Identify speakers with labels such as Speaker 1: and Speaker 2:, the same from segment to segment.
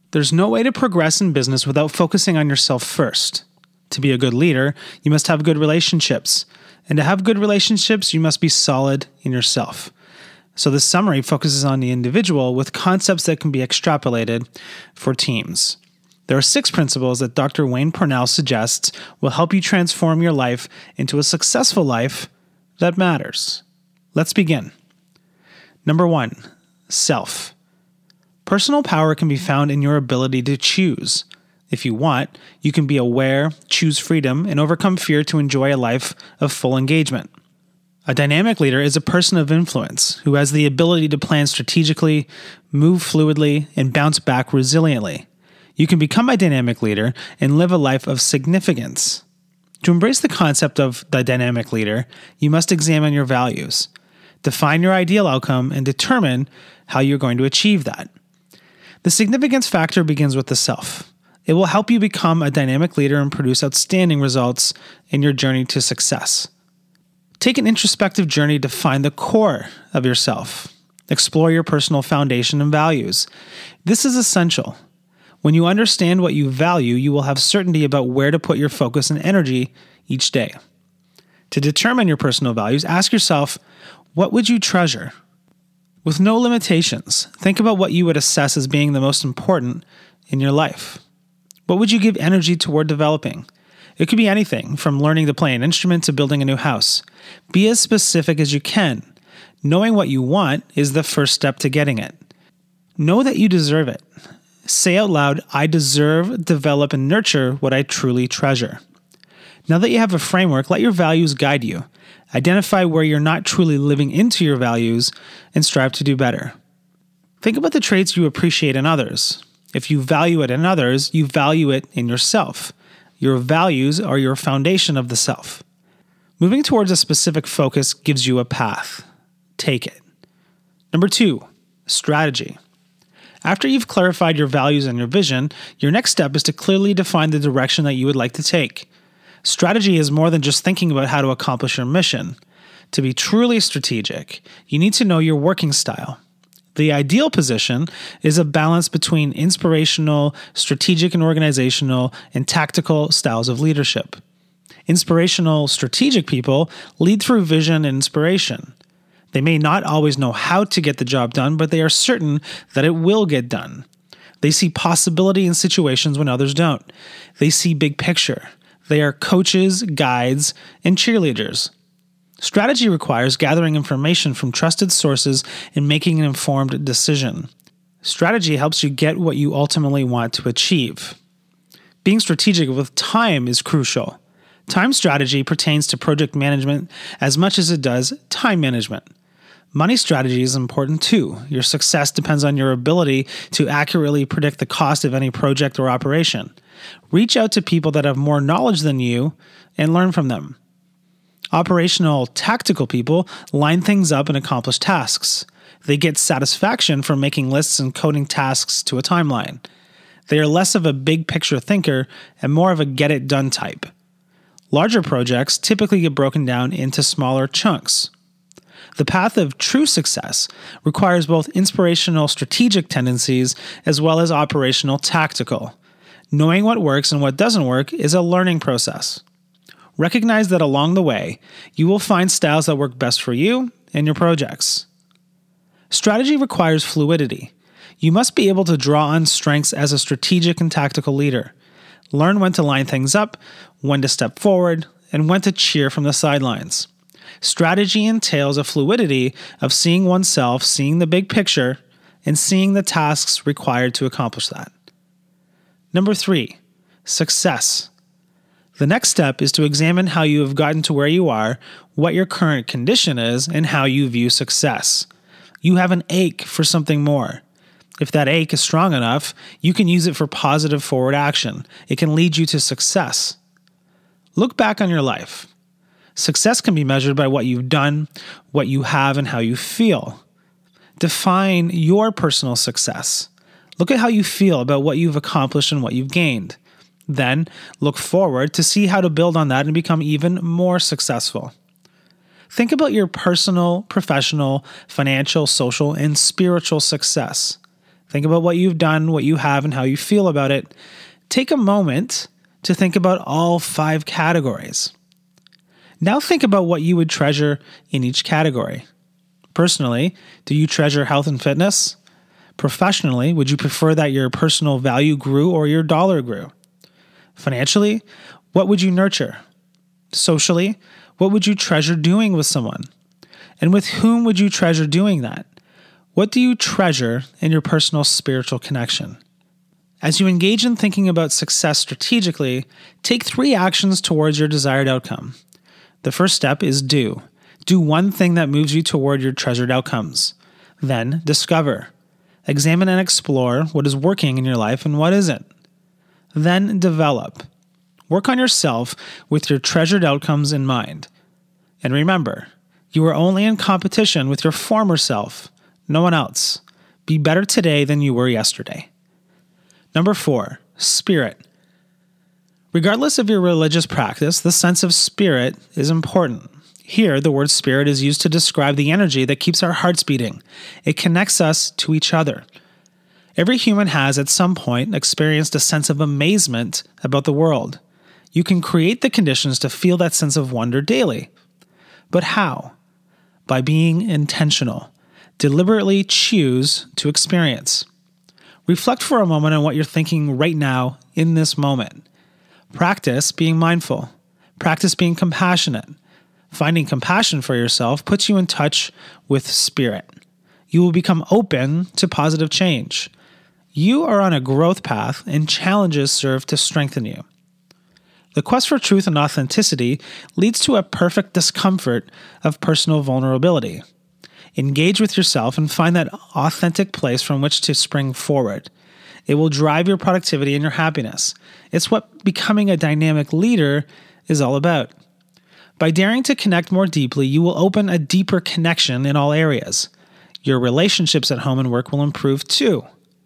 Speaker 1: There's no way to progress in business without focusing on yourself first. To be a good leader, you must have good relationships. And to have good relationships, you must be solid in yourself. So this summary focuses on the individual with concepts that can be extrapolated for teams. There are 6 principles that Dr. Wayne Parnell suggests will help you transform your life into a successful life that matters. Let's begin. Number 1, self. Personal power can be found in your ability to choose. If you want, you can be aware, choose freedom, and overcome fear to enjoy a life of full engagement. A dynamic leader is a person of influence who has the ability to plan strategically, move fluidly, and bounce back resiliently. You can become a dynamic leader and live a life of significance. To embrace the concept of the dynamic leader, you must examine your values, define your ideal outcome, and determine how you're going to achieve that. The significance factor begins with the self. It will help you become a dynamic leader and produce outstanding results in your journey to success. Take an introspective journey to find the core of yourself. Explore your personal foundation and values. This is essential. When you understand what you value, you will have certainty about where to put your focus and energy each day. To determine your personal values, ask yourself, what would you treasure? With no limitations, think about what you would assess as being the most important in your life. What would you give energy toward developing? It could be anything from learning to play an instrument to building a new house. Be as specific as you can. Knowing what you want is the first step to getting it. Know that you deserve it. Say out loud, I deserve, develop, and nurture what I truly treasure. Now that you have a framework, let your values guide you. Identify where you're not truly living into your values and strive to do better. Think about the traits you appreciate in others. If you value it in others, you value it in yourself. Your values are your foundation of the self. Moving towards a specific focus gives you a path. Take it. Number 2, strategy. After you've clarified your values and your vision, your next step is to clearly define the direction that you would like to take. Strategy is more than just thinking about how to accomplish your mission. To be truly strategic, you need to know your working style. The ideal position is a balance between inspirational, strategic and organizational, and tactical styles of leadership. Inspirational, strategic people lead through vision and inspiration. They may not always know how to get the job done, but they are certain that it will get done. They see possibility in situations when others don't. They see big picture. They are coaches, guides, and cheerleaders. Strategy requires gathering information from trusted sources and making an informed decision. Strategy helps you get what you ultimately want to achieve. Being strategic with time is crucial. Time strategy pertains to project management as much as it does time management. Money strategy is important too. Your success depends on your ability to accurately predict the cost of any project or operation. Reach out to people that have more knowledge than you and learn from them. Operational, tactical people line things up and accomplish tasks. They get satisfaction from making lists and coding tasks to a timeline. They are less of a big picture thinker and more of a get it done type. Larger projects typically get broken down into smaller chunks. The path of true success requires both inspirational, strategic tendencies as well as operational, tactical. Knowing what works and what doesn't work is a learning process. Recognize that along the way, you will find styles that work best for you and your projects. Strategy requires fluidity. You must be able to draw on strengths as a strategic and tactical leader. Learn when to line things up, when to step forward, and when to cheer from the sidelines. Strategy entails a fluidity of seeing oneself, seeing the big picture, and seeing the tasks required to accomplish that. Number 3, success. The next step is to examine how you have gotten to where you are, what your current condition is, and how you view success. You have an ache for something more. If that ache is strong enough, you can use it for positive forward action. It can lead you to success. Look back on your life. Success can be measured by what you've done, what you have, and how you feel. Define your personal success. Look at how you feel about what you've accomplished and what you've gained. Then, look forward to see how to build on that and become even more successful. Think about your personal, professional, financial, social, and spiritual success. Think about what you've done, what you have, and how you feel about it. Take a moment to think about all 5 categories. Now think about what you would treasure in each category. Personally, do you treasure health and fitness? Professionally, would you prefer that your personal value grew or your dollar grew? Financially, what would you nurture? Socially, what would you treasure doing with someone? And with whom would you treasure doing that? What do you treasure in your personal spiritual connection? As you engage in thinking about success strategically, take 3 actions towards your desired outcome. The first step is do. Do one thing that moves you toward your treasured outcomes. Then discover. Examine and explore what is working in your life and what isn't. Then develop. Work on yourself with your treasured outcomes in mind. And remember, you are only in competition with your former self, no one else. Be better today than you were yesterday. Number 4, spirit. Regardless of your religious practice, the sense of spirit is important. Here, the word spirit is used to describe the energy that keeps our hearts beating. It connects us to each other. Every human has, at some point, experienced a sense of amazement about the world. You can create the conditions to feel that sense of wonder daily. But how? By being intentional. Deliberately choose to experience. Reflect for a moment on what you're thinking right now in this moment. Practice being mindful. Practice being compassionate. Finding compassion for yourself puts you in touch with spirit. You will become open to positive change. You are on a growth path, and challenges serve to strengthen you. The quest for truth and authenticity leads to a perfect discomfort of personal vulnerability. Engage with yourself and find that authentic place from which to spring forward. It will drive your productivity and your happiness. It's what becoming a dynamic leader is all about. By daring to connect more deeply, you will open a deeper connection in all areas. Your relationships at home and work will improve too.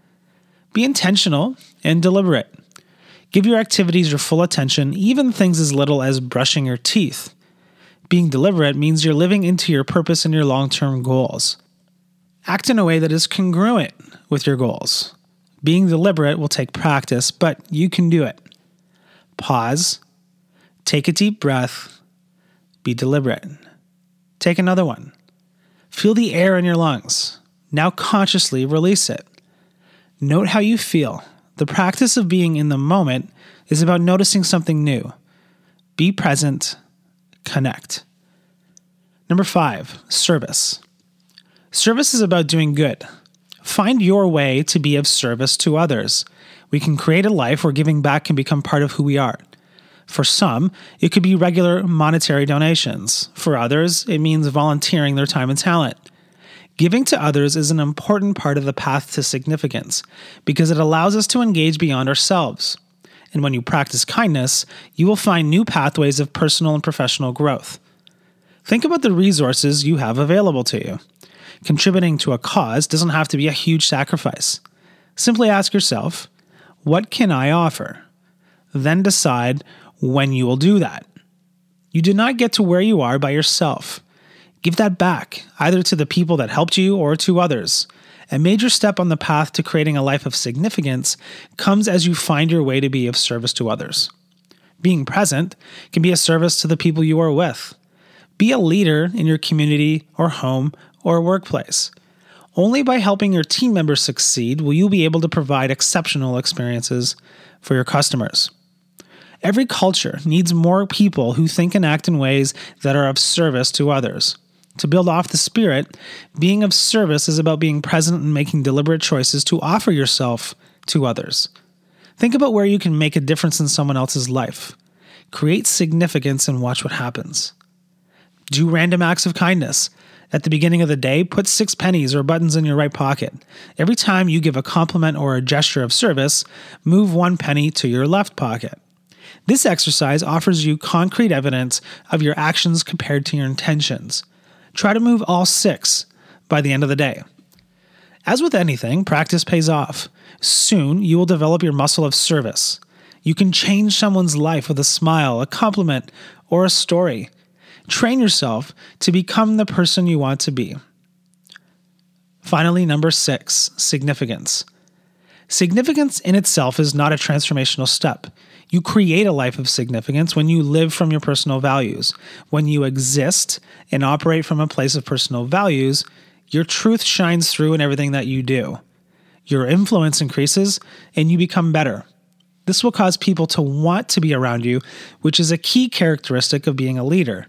Speaker 1: Be intentional and deliberate. Give your activities your full attention, even things as little as brushing your teeth. Being deliberate means you're living into your purpose and your long-term goals. Act in a way that is congruent with your goals. Being deliberate will take practice, but you can do it. Pause. Take a deep breath. Be deliberate. Take another one. Feel the air in your lungs. Now consciously release it. Note how you feel. The practice of being in the moment is about noticing something new. Be present. Connect. Number 5, service. Service is about doing good. Find your way to be of service to others. We can create a life where giving back can become part of who we are. For some, it could be regular monetary donations. For others, it means volunteering their time and talent. Giving to others is an important part of the path to significance because it allows us to engage beyond ourselves. And when you practice kindness, you will find new pathways of personal and professional growth. Think about the resources you have available to you. Contributing to a cause doesn't have to be a huge sacrifice. Simply ask yourself, what can I offer? Then decide when you will do that. You did not get to where you are by yourself. Give that back, either to the people that helped you or to others. A major step on the path to creating a life of significance comes as you find your way to be of service to others. Being present can be a service to the people you are with. Be a leader in your community or home or workplace. Only by helping your team members succeed will you be able to provide exceptional experiences for your customers. Every culture needs more people who think and act in ways that are of service to others. To build off the spirit, being of service is about being present and making deliberate choices to offer yourself to others. Think about where you can make a difference in someone else's life. Create significance and watch what happens. Do random acts of kindness. At the beginning of the day, put 6 pennies or buttons in your right pocket. Every time you give a compliment or a gesture of service, move 1 penny to your left pocket. This exercise offers you concrete evidence of your actions compared to your intentions. Try to move all 6 by the end of the day. As with anything, practice pays off. Soon, you will develop your muscle of service. You can change someone's life with a smile, a compliment, or a story. Train yourself to become the person you want to be. Finally, number 6, significance. Significance in itself is not a transformational step. You create a life of significance when you live from your personal values. When you exist and operate from a place of personal values, your truth shines through in everything that you do. Your influence increases and you become better. This will cause people to want to be around you, which is a key characteristic of being a leader.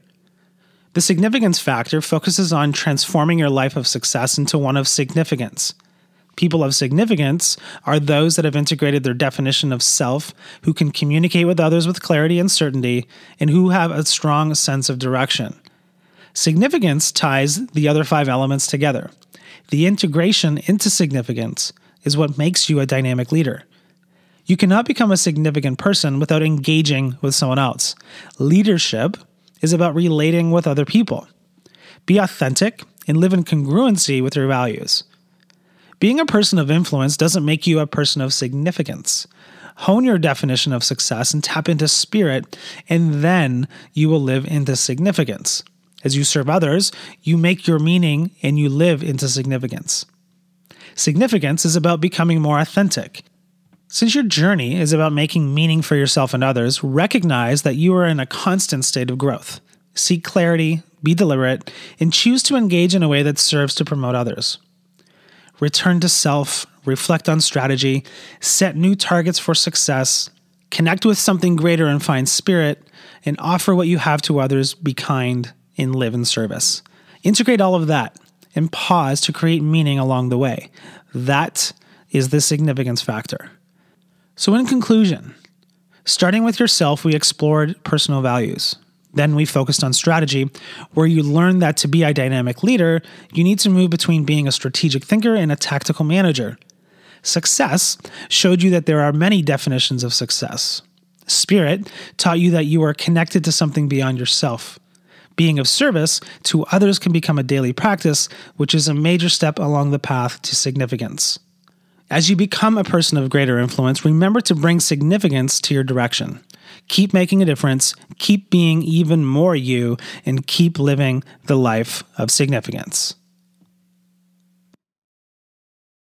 Speaker 1: The significance factor focuses on transforming your life of success into one of significance. People of significance are those that have integrated their definition of self, who can communicate with others with clarity and certainty, and who have a strong sense of direction. Significance ties the other 5 elements together. The integration into significance is what makes you a dynamic leader. You cannot become a significant person without engaging with someone else. Leadership is about relating with other people. Be authentic and live in congruency with your values. Being a person of influence doesn't make you a person of significance. Hone your definition of success and tap into spirit, and then you will live into significance. As you serve others, you make your meaning and you live into significance. Significance is about becoming more authentic. Since your journey is about making meaning for yourself and others, recognize that you are in a constant state of growth. Seek clarity, be deliberate, and choose to engage in a way that serves to promote others. Return to self, reflect on strategy, set new targets for success, connect with something greater and find spirit, and offer what you have to others, be kind, and live in service. Integrate all of that and pause to create meaning along the way. That is the significance factor. So in conclusion, starting with yourself, we explored personal values. Then we focused on strategy, where you learned that to be a dynamic leader, you need to move between being a strategic thinker and a tactical manager. Success showed you that there are many definitions of success. Spirit taught you that you are connected to something beyond yourself. Being of service to others can become a daily practice, which is a major step along the path to significance. As you become a person of greater influence, remember to bring significance to your direction. Keep making a difference, keep being even more you, and keep living the life of significance.